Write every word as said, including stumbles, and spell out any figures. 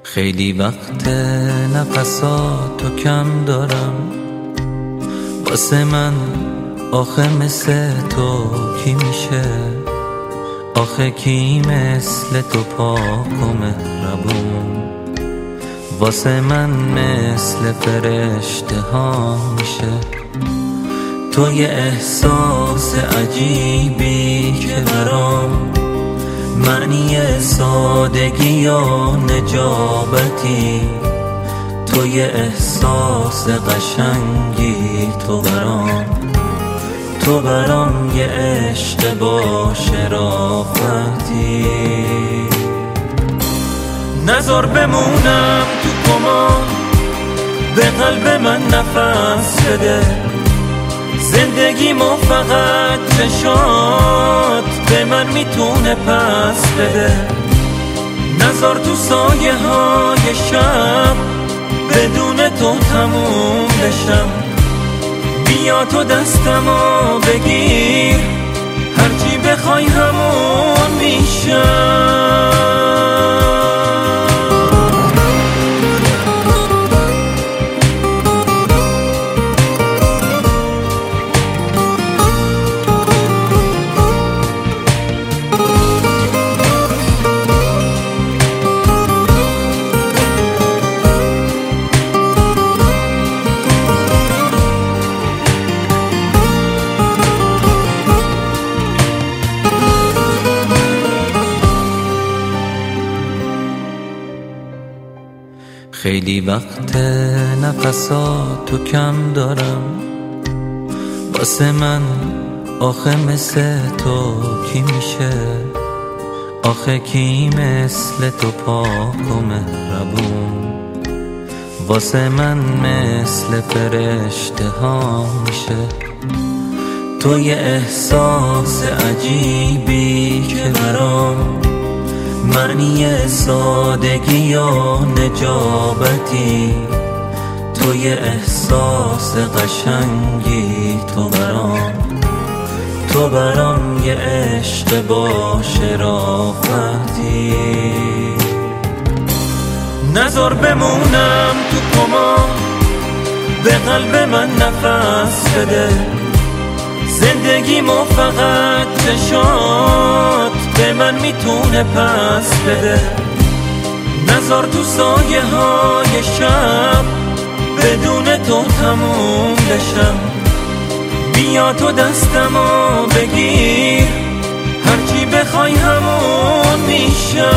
خیلی وقت نفساتو کم دارم، واسه من آخه مثل تو کی میشه؟ آخه کی مثل تو پاک و مهربون؟ واسه من مثل فرشته ها میشه؟ تو یه احساس عجیبی که برام معنی سادگی و نجابتی، تو یه احساس قشنگی، تو برام تو برام یه عشق با شرافتی. نذار بمونم تو کمان، به قلب من نفس بده، زندگیمو فقط چشات به من میتونه پس بده. نذار تو سایه های شب بدون تو تموم بشم، بیا تو دستمو بگیر، هرچی بخوای همون میشم. خیلی وقت نفساتو کم دارم، واسه من آخه مثل تو کی میشه؟ آخه کی مثل تو پاک و مهربون؟ واسه من مثل فرشته ها میشه؟ تو یه احساس عجیبی که برام معنی سادگی و نجابتی، تو یه احساس قشنگی، تو برام تو برام یه عشق با شرافتی. نذار بمونم تو کمان، به قلب من نفس بده، زندگیمو فقط چشات به من میتونه پس بده. نذار تو سایه های شب بدون تو تموم بشم، بیا تو دستمو بگیر، هرچی بخوای همون میشم.